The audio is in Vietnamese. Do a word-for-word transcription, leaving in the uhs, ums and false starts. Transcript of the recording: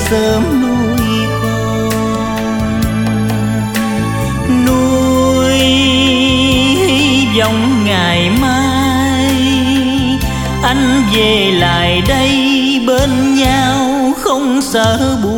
sớm nuôi con, nuôi hy vọng ngày mai anh về lại đây bên nhau không sợ buồn.